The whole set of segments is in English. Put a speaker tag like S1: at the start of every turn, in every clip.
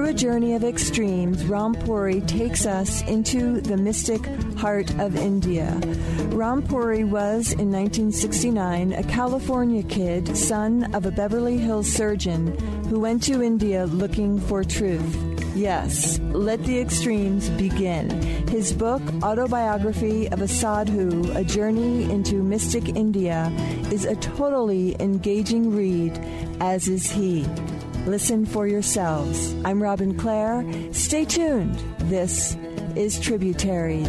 S1: Through a journey of extremes, Rampuri takes us into the mystic heart of India. Rampuri was, in 1969, a California kid, son of a Beverly Hills surgeon who went to India looking for truth. Yes, let the extremes begin. His book, Autobiography of a Sadhu, A Journey into Mystic India, is a totally engaging read, as is he. Listen for yourselves. I'm Robin Clare. Stay tuned. This is Tributaries.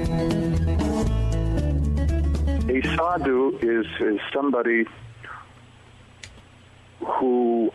S2: A sadhu is somebody who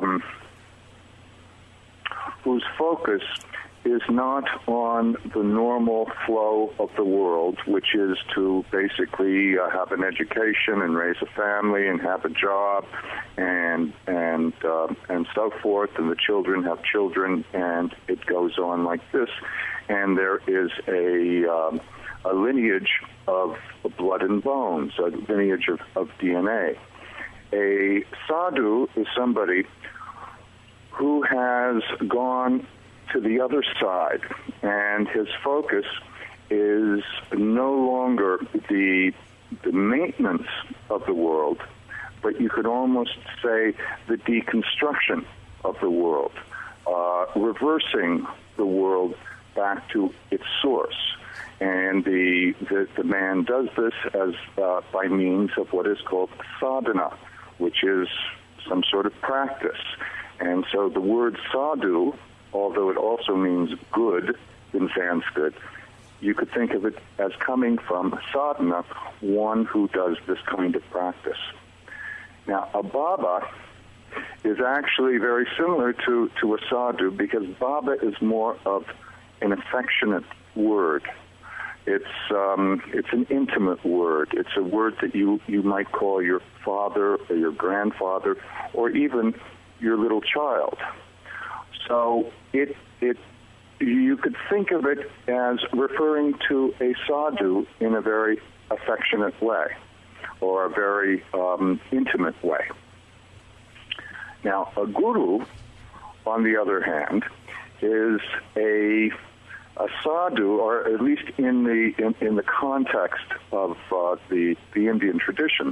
S2: whose focus is not on the normal flow of the world, which is to basically have an education and raise a family and have a job and so forth, and the children have children, and it goes on like this. And there is a lineage of blood and bones, a lineage of DNA. A sadhu is somebody who has gone to the other side, and his focus is no longer the maintenance of the world, but you could almost say the deconstruction of the world, reversing the world back to its source. And the man does this as by means of what is called sadhana, which is some sort of practice. And so the word sadhu, although it also means good in Sanskrit, you could think of it as coming from sadhana, one who does this kind of practice. Now, a Baba is actually very similar to a sadhu, because Baba is more of an affectionate word. It's an intimate word. It's a word that you might call your father or your grandfather or even your little child. So you could think of it as referring to a sadhu in a very affectionate way or a very intimate way. Now, a guru, on the other hand, is a sadhu, or at least in the context of the Indian tradition,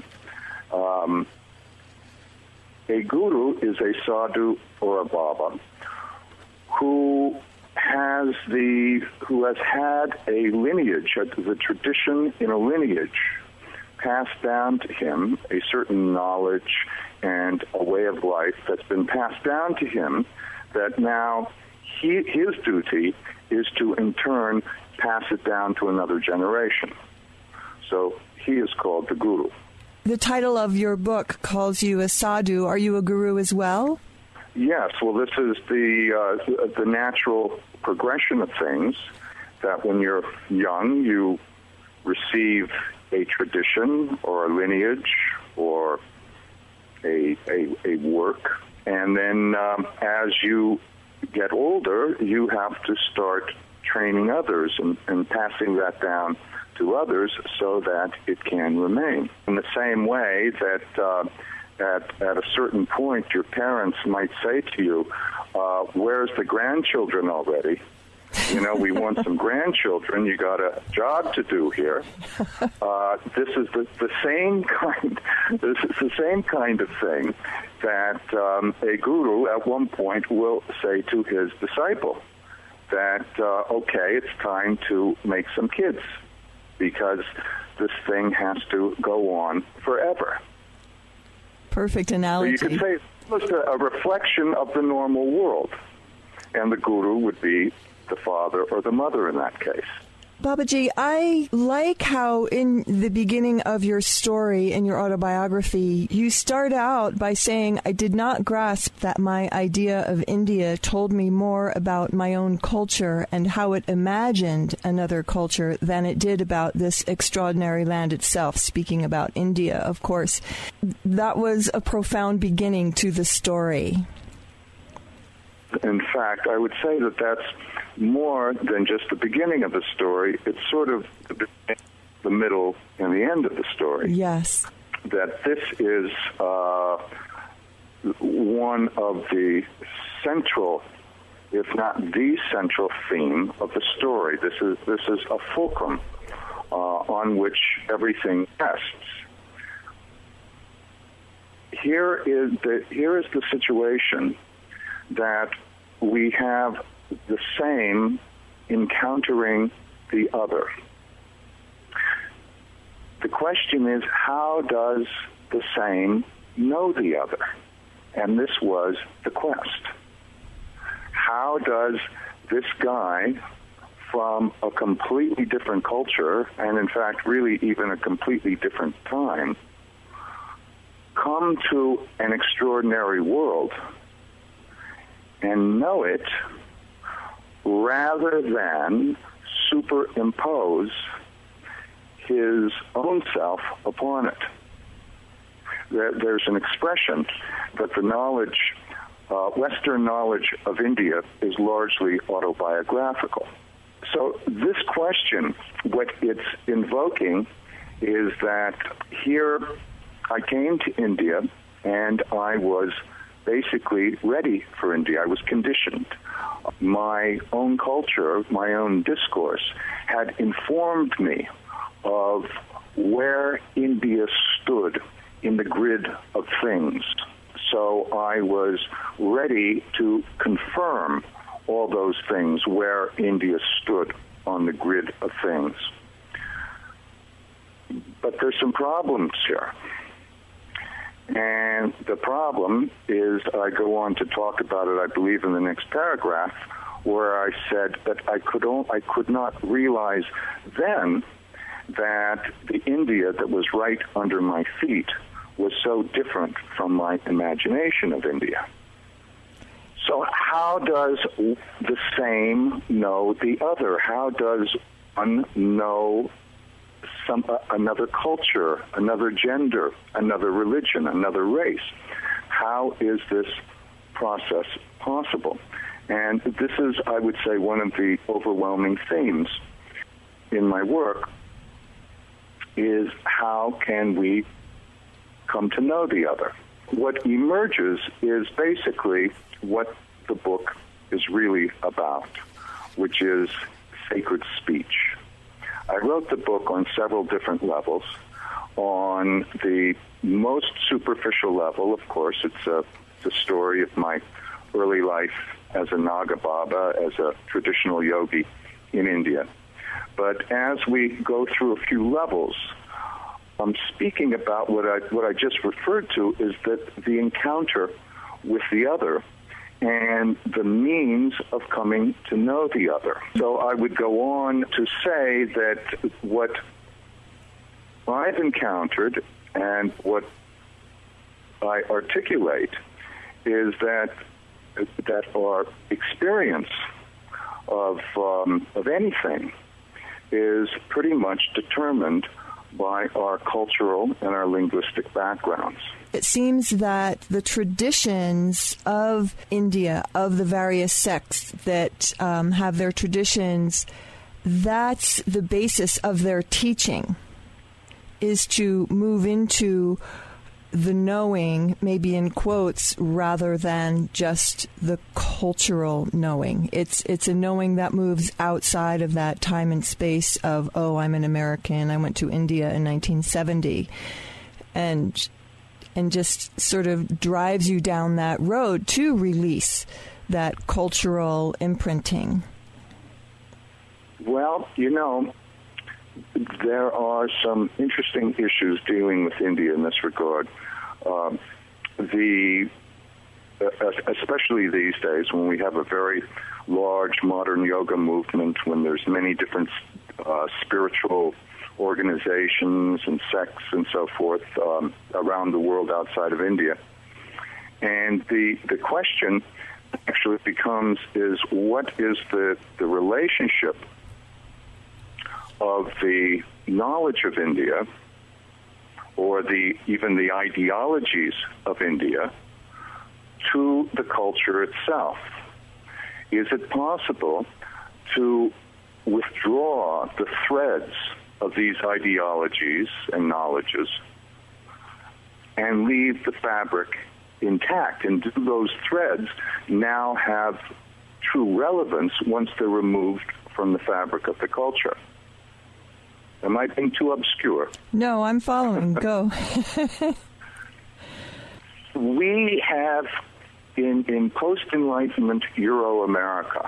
S2: a guru is a sadhu or a baba who has had a lineage, the tradition in a lineage passed down to him, a certain knowledge and a way of life that's been passed down to him, that now his duty is to in turn pass it down to another generation. So he is called the guru.
S1: The title of your book calls you a sadhu. Are you a guru as well?
S2: Yes. Well, this is the natural progression of things, that when you're young, you receive a tradition or a lineage or a work, and then as you get older, you have to start training others and passing that down to others so that it can remain. In the same way that at a certain point your parents might say to you, where's the grandchildren already? You know, we want some grandchildren. You got a job to do here. This is the same kind. This is the same kind of thing that a guru at one point will say to his disciple, that okay, it's time to make some kids, because this thing has to go on forever.
S1: Perfect analogy.
S2: So you could say it's just a reflection of the normal world, and the guru would be the father or the mother in that case.
S1: Babaji, I like how in the beginning of your story, in your autobiography, you start out by saying, I did not grasp that my idea of India told me more about my own culture and how it imagined another culture than it did about this extraordinary land itself, speaking about India, of course. That was a profound beginning to the story.
S2: In fact, I would say that that's more than just the beginning of the story. It's sort of the middle and the end of the story.
S1: Yes.
S2: That this is one of the central if not the central theme of the story. This is a fulcrum on which everything rests. Here is the situation that we have the same encountering the other. The question is, how does the same know the other? And this was the quest. How does this guy from a completely different culture, and in fact really even a completely different time, come to an extraordinary world and know it rather than superimpose his own self upon it? There's an expression that the knowledge, Western knowledge of India is largely autobiographical. So this question, what it's invoking is that here I came to India and I was basically ready for India. I was conditioned. My own culture, my own discourse had informed me of where India stood in the grid of things. So I was ready to confirm all those things where India stood on the grid of things. But there's some problems here. And the problem is, I go on to talk about it, I believe, in the next paragraph, where I said that I could not realize then that the India that was right under my feet was so different from my imagination of India. So how does the same know the other? How does one know another culture, another gender, another religion, another race? How is this process possible? And this is, I would say, one of the overwhelming themes in my work, is how can we come to know the other? What emerges is basically what the book is really about, which is sacred speech. I wrote the book on several different levels. On the most superficial level, of course, it's the story of my early life as a Naga Baba, as a traditional yogi in India. But as we go through a few levels, I'm speaking about what I just referred to, is that the encounter with the other and the means of coming to know the other. So I would go on to say that what I've encountered and what I articulate is that our experience of anything is pretty much determined by our cultural and our linguistic backgrounds.
S1: It seems that the traditions of India, of the various sects that have their traditions, that's the basis of their teaching, is to move into the knowing, maybe in quotes, rather than just the cultural knowing. It's a knowing that moves outside of that time and space of, oh, I'm an American, I went to India in 1970, and just sort of drives you down that road to release that cultural imprinting.
S2: Well, there are some interesting issues dealing with India in this regard. Especially these days, when we have a very large modern yoga movement, when there's many different spiritual organizations and sects and so forth around the world outside of India. And the question actually becomes is, what is the relationship of the knowledge of India, or even the ideologies of India, to the culture itself? Is it possible to withdraw the threads of these ideologies and knowledges and leave the fabric intact? And do those threads now have true relevance once they're removed from the fabric of the culture. Am I being too obscure?
S1: No, I'm following. Go.
S2: We have, in post-Enlightenment Euro-America,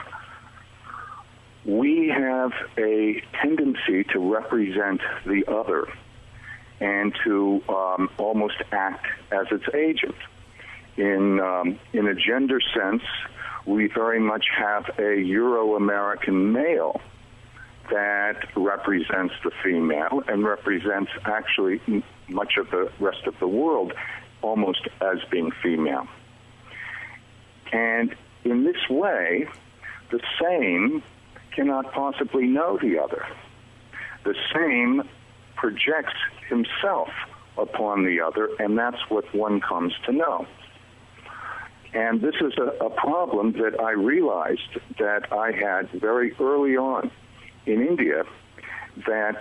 S2: we have a tendency to represent the other and to almost act as its agent. In a gender sense, we very much have a Euro-American male that represents the female and represents actually much of the rest of the world almost as being female. And in this way, the same cannot possibly know the other. The same projects himself upon the other, and that's what one comes to know. And this is a problem that I realized that I had very early on in India, that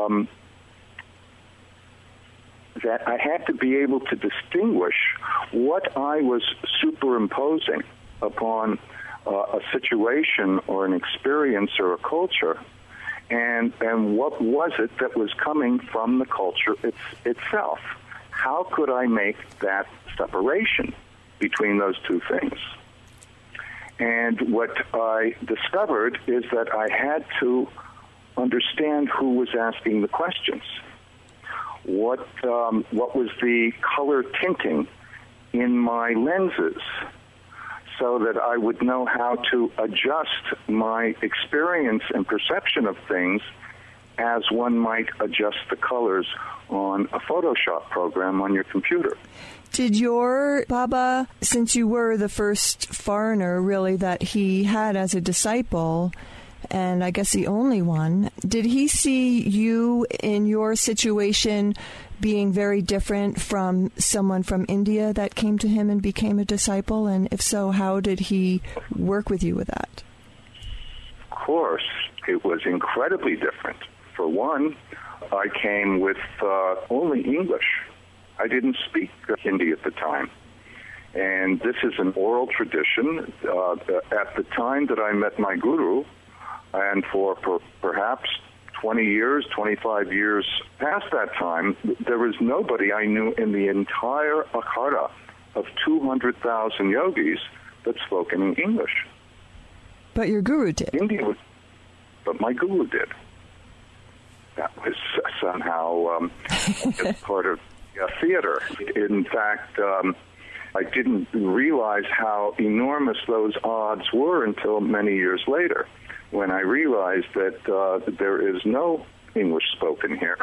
S2: that I had to be able to distinguish what I was superimposing upon a situation or an experience or a culture, and what was it that was coming from the culture itself. How could I make that separation between those two things? And what I discovered is that I had to understand who was asking the questions. What was the color tinting in my lenses, so that I would know how to adjust my experience and perception of things as one might adjust the colors on a Photoshop program on your computer.
S1: Did your Baba, since you were the first foreigner really that he had as a disciple, and I guess the only one, did he see you in your situation being very different from someone from India that came to him and became a disciple? And if so, how did he work with you with that?
S2: Of course, it was incredibly different. For one, I came with only English. I didn't speak Hindi at the time. And this is an oral tradition. At the time that I met my guru, and for perhaps 20 years, 25 years past that time, there was nobody I knew in the entire akhada of 200,000 yogis that spoke in English.
S1: But your guru did.
S2: But my guru did. That was somehow part of theater. In fact, I didn't realize how enormous those odds were until many years later, when I realized that there is no English spoken here.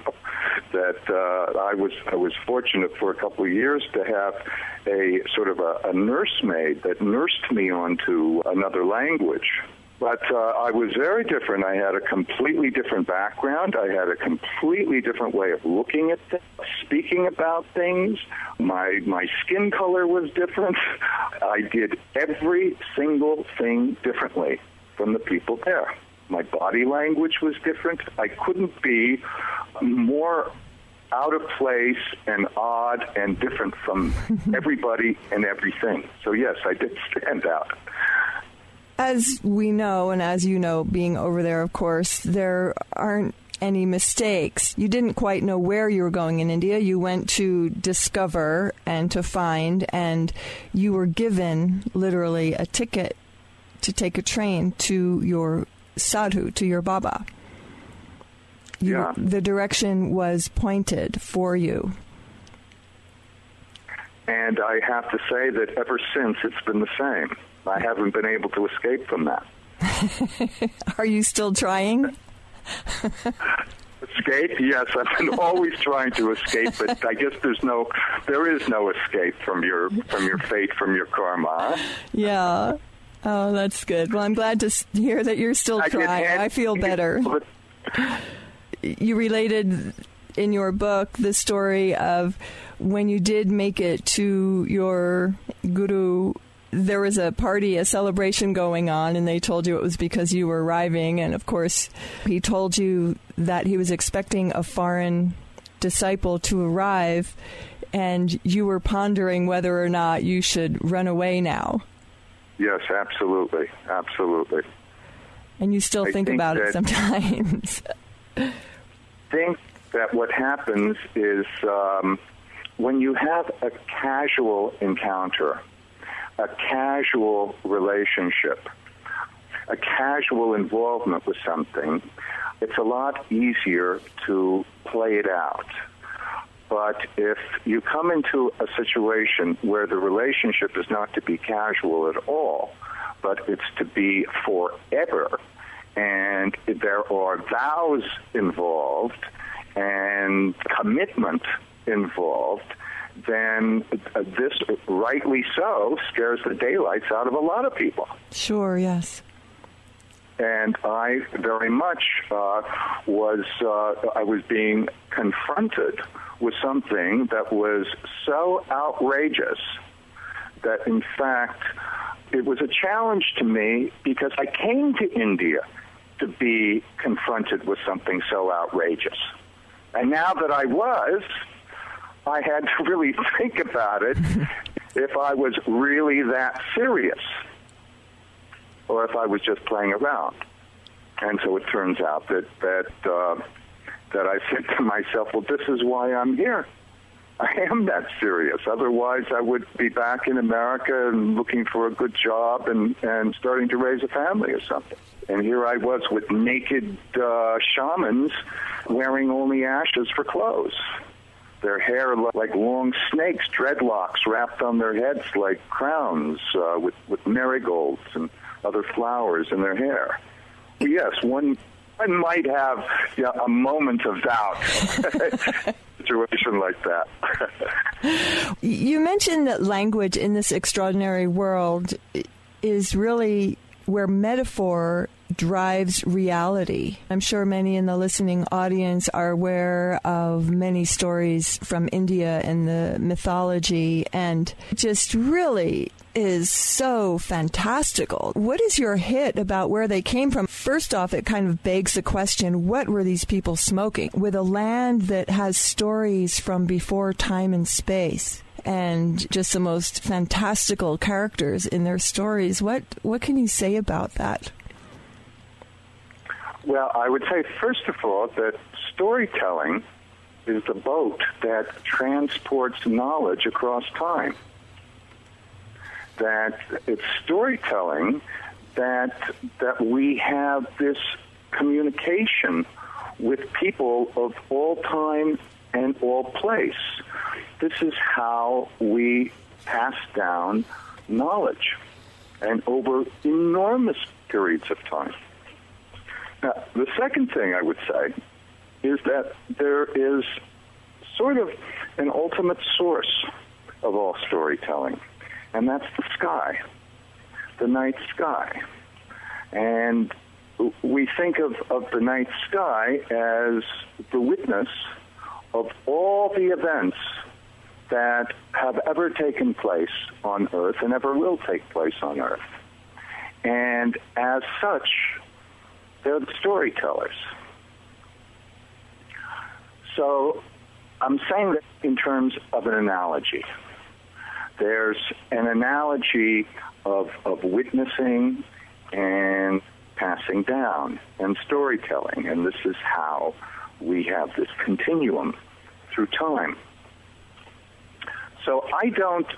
S2: That I was fortunate for a couple of years to have a sort of a nursemaid that nursed me onto another language. But I was very different. I had a completely different background. I had a completely different way of looking at things, speaking about things. My skin color was different. I did every single thing differently from the people there. My body language was different. I couldn't be more out of place and odd and different from everybody and everything. So yes, I did stand out.
S1: As we know, and as you know, being over there, of course, there aren't any mistakes. You didn't quite know where you were going in India. You went to discover and to find, and you were given literally a ticket to take a train to your sadhu, to your Baba. The direction was pointed for you. And
S2: I have to say that ever since, it's been the same. I haven't been able to escape from that.
S1: Are you still trying?
S2: Escape? Yes, I've been always trying to escape, but I guess there is no escape from your fate, from your karma. Huh?
S1: Yeah. Oh, that's good. Well, I'm glad to hear that you're still trying. I feel better. You related in your book the story of when you did make it to your guru. There was a party, a celebration going on, and they told you it was because you were arriving. And, of course, he told you that he was expecting a foreign disciple to arrive, and you were pondering whether or not you should run away now.
S2: Yes, absolutely. Absolutely.
S1: And you still think about it sometimes.
S2: I think that what happens is when you have a casual encounter, a casual relationship, a casual involvement with something, it's a lot easier to play it out. But if you come into a situation where the relationship is not to be casual at all, but it's to be forever, and there are vows involved and commitment involved, then this, rightly so, scares the daylights out of a lot of people.
S1: Sure, yes.
S2: And I very much I was being confronted with something that was so outrageous that, in fact, it was a challenge to me because I came to India to be confronted with something so outrageous. And now that I had to really think about it if I was really that serious or if I was just playing around. And so it turns out that I said to myself, well, this is why I'm here. I am that serious. Otherwise, I would be back in America and looking for a good job and starting to raise a family or something. And here I was with naked shamans wearing only ashes for clothes. Their hair like long snakes, dreadlocks wrapped on their heads like crowns with marigolds and other flowers in their hair. But yes, one might have a moment of doubt. Situation like that.
S1: You mentioned that language in this extraordinary world is really where metaphor drives reality. I'm sure many in the listening audience are aware of many stories from India and the mythology, and just really is so fantastical. What is your hit about where they came from? First off, it kind of begs the question, what were these people smoking? With a land that has stories from before time and space, and just the most fantastical characters in their stories, what can you say about that?
S2: Well, I would say, first of all, that storytelling is the boat that transports knowledge across time. That it's storytelling that we have this communication with people of all time and all place. This is how we pass down knowledge, and over enormous periods of time. Now, the second thing I would say is that there is sort of an ultimate source of all storytelling, and that's the sky, the night sky. And we think of the night sky as the witness of all the events that have ever taken place on Earth and ever will take place on Earth. And as such, they're the storytellers. So I'm saying that in terms of an analogy. There's an analogy of witnessing and passing down and storytelling, and this is how we have this continuum through time. So I don't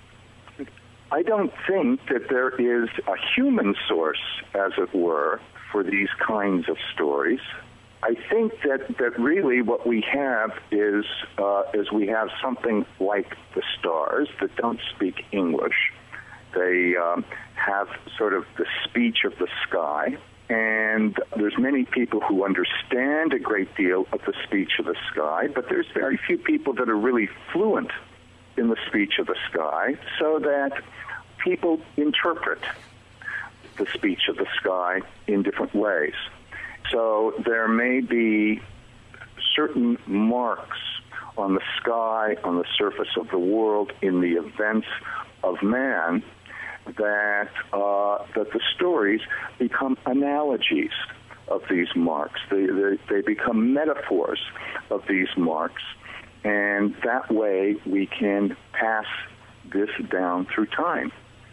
S2: think that there is a human source, as it were, for these kinds of stories. I think that really what we have is we have something like the stars that don't speak English. They have sort of the speech of the sky, and there's many people who understand a great deal of the speech of the sky, but there's very few people that are really fluent in the speech of the sky, so that people interpret the speech of the sky in different ways. So there may be certain marks on the sky, on the surface of the world, in the events of man, that the stories become analogies of these marks. They become metaphors of these marks, and that way we can pass this down through time.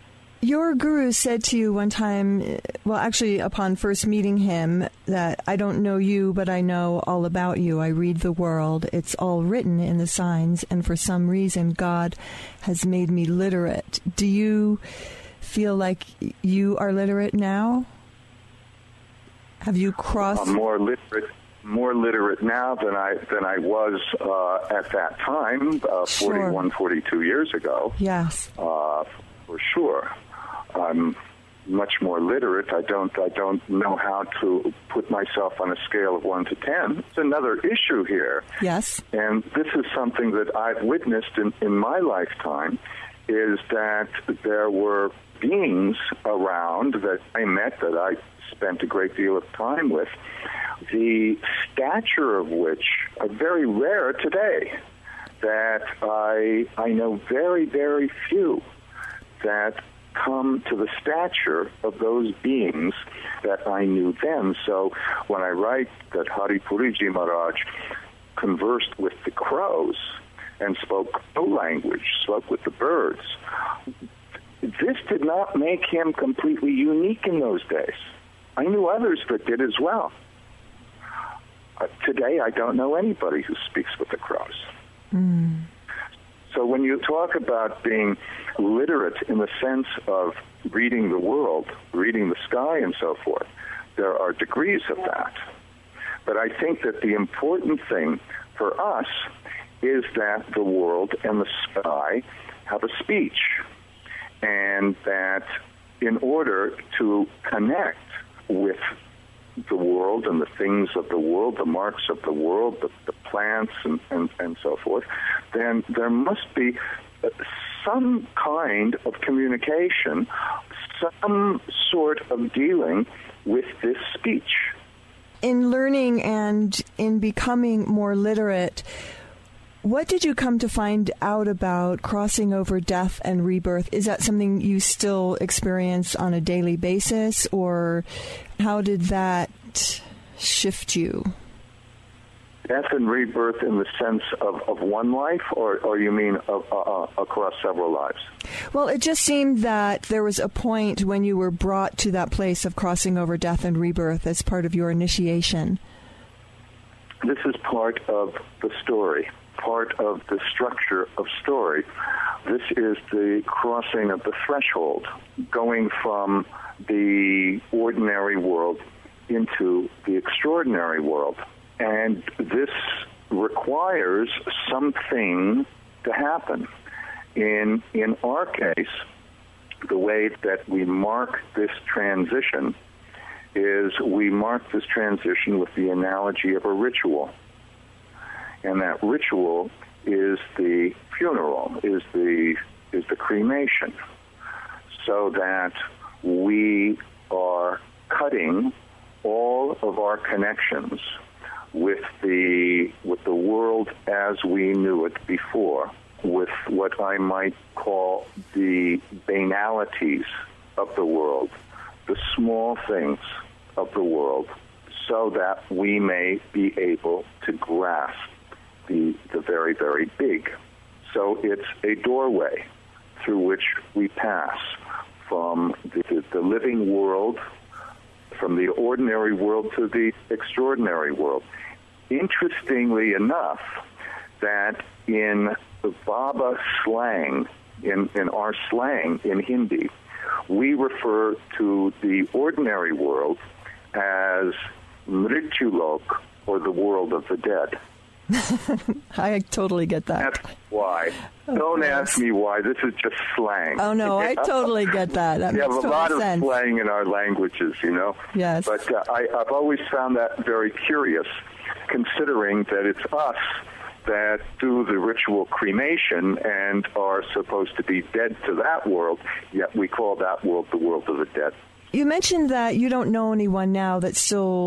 S1: Your guru said to you one time, well, actually, upon first meeting him, that I don't know you, but I know all about you. I read the world. It's all written in the signs, and for some reason, God has made me literate. Do you feel like you are literate now? Have you crossed?
S2: I'm more literate now than I was at that time, 41, 42 years ago.
S1: Yes.
S2: For sure. I'm much more literate. I don't know how to put myself on a scale of 1 to 10. It's another issue here.
S1: Yes.
S2: And this is something that I've witnessed in my lifetime, is that there were beings around that I met, that I spent a great deal of time with, the stature of which are very rare today, that I know very, very few that come to the stature of those beings that I knew then. So when I write that Hari Puriji Maharaj conversed with the crows and spoke crow language, spoke with the birds, this did not make him completely unique in those days. I knew others that did as well. Today, I don't know anybody who speaks with the crows. Mm. So when you talk about being literate in the sense of reading the world, reading the sky and so forth, there are degrees of that. But I think that the important thing for us is that the world and the sky have a speech, and that in order to connect with the world and the things of the world, the marks of the world, the plants and so forth, then there must be some kind of communication, some sort of dealing with this speech.
S1: In learning and in becoming more literate, what did you come to find out about crossing over death and rebirth? Is that something you still experience on a daily basis, or how did that shift you?
S2: Death and rebirth in the sense of one life, or you mean across several lives?
S1: Well, it just seemed that there was a point when you were brought to that place of crossing over death and rebirth as part of your initiation.
S2: This is part of the story, part of the structure of story. This is the crossing of the threshold, going from the ordinary world into the extraordinary world. And this requires something to happen. In our case, the way that we mark this transition is we mark this transition with the analogy of a ritual. And that ritual is the funeral, is the cremation, so that we are cutting all of our connections with the world as we knew it before, with what I might call the banalities of the world, the small things of the world, so that we may be able to grasp the very, very big. So it's a doorway through which we pass from the living world, from the ordinary world to the extraordinary world. Interestingly enough, that in the Baba slang, in our slang in Hindi, we refer to the ordinary world as Mrityulok, or the world of the dead.
S1: I totally get that.
S2: That's why. Don't ask me why. This is just slang.
S1: Oh, no, I totally get that. That
S2: we
S1: makes
S2: have a lot of slang in our languages, you know.
S1: Yes.
S2: But I've always found that very curious, considering that it's us that do the ritual cremation and are supposed to be dead to that world, yet we call that world the world of the dead.
S1: You mentioned that you don't know anyone now that still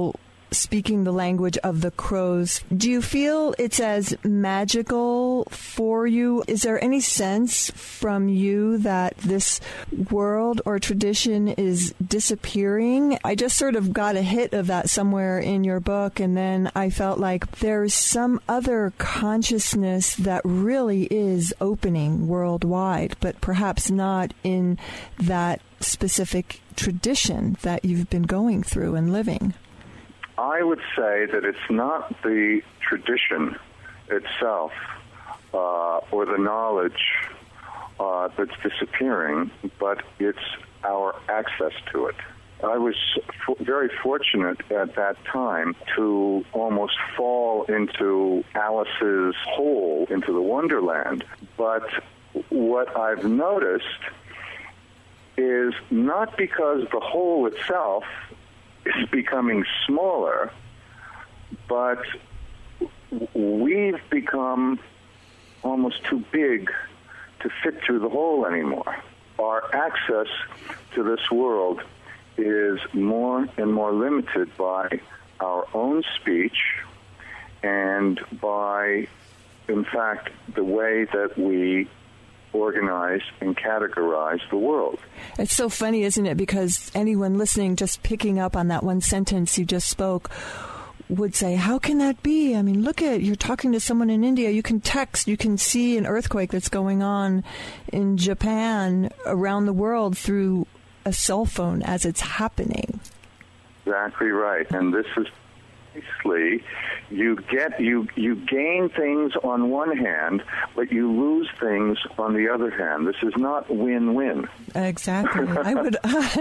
S1: speaking the language of the crows. Do you feel it's as magical for you? Is there any sense from you that this world or tradition is disappearing? I just sort of got a hit of that somewhere in your book, and then I felt like there's some other consciousness that really is opening worldwide, but perhaps not in that specific tradition that you've been going through and living.
S2: I would say that it's not the tradition itself or the knowledge that's disappearing, but it's our access to it. I was very fortunate at that time to almost fall into Alice's hole, into the Wonderland. But what I've noticed is not because the hole itself is becoming smaller, but we've become almost too big to fit through the hole anymore. Our access to this world is more and more limited by our own speech and by, in fact, the way that we organize and categorize the world.
S1: It's so funny, isn't it? Because anyone listening, just picking up on that one sentence you just spoke, would say, how can that be? I mean, look at, you're talking to someone in India, you can text, you can see an earthquake that's going on in Japan around the world through a cell phone as it's happening.
S2: Exactly right. And this is basically, you gain things on one hand, but you lose things on the other hand. This is not win-win.
S1: Exactly. I would.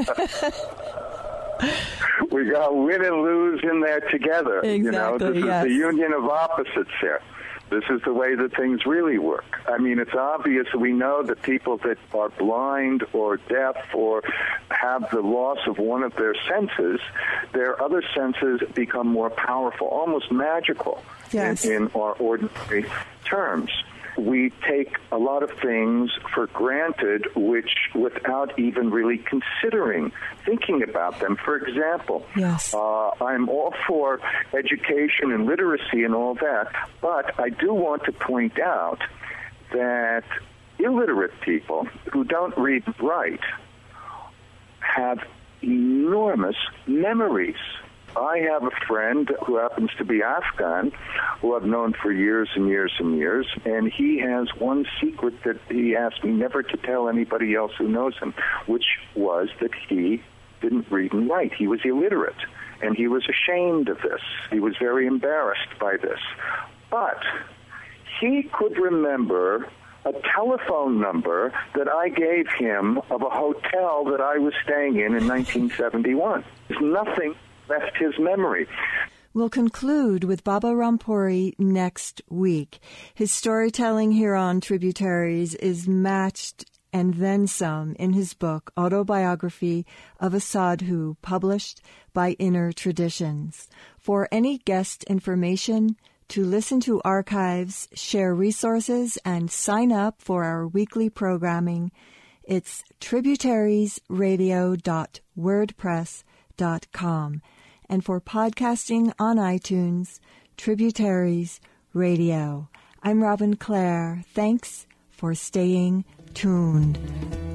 S2: We got win and lose in there together.
S1: Exactly.
S2: This is the union of opposites here. This is the way that things really work. I mean, it's obvious we know that people that are blind or deaf or have the loss of one of their senses, their other senses become more powerful, almost magical.
S1: Yes.
S2: in our ordinary terms. We take a lot of things for granted, which without even really thinking about them. For example,
S1: yes.
S2: I'm all for education and literacy and all that, but I do want to point out that illiterate people who don't read and write have enormous memories. I have a friend who happens to be Afghan, who I've known for years and years and years, and he has one secret that he asked me never to tell anybody else who knows him, which was that he didn't read and write. He was illiterate, and he was ashamed of this. He was very embarrassed by this. But he could remember a telephone number that I gave him of a hotel that I was staying in 1971. There's nothing left his memory.
S1: We'll conclude with Baba Ram Puri next week. His storytelling here on Tributaries is matched and then some in his book, Autobiography of a Sadhu, published by Inner Traditions. For any guest information, to listen to archives, share resources, and sign up for our weekly programming, it's tributariesradio.wordpress.com. And for podcasting on iTunes, Tributaries Radio. I'm Robin Clare. Thanks for staying tuned.